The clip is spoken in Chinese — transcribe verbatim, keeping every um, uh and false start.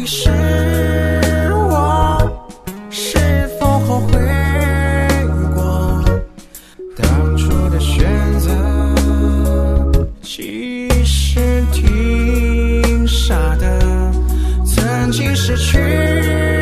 是我是否后悔过当初的选择，其实挺傻的，曾经失去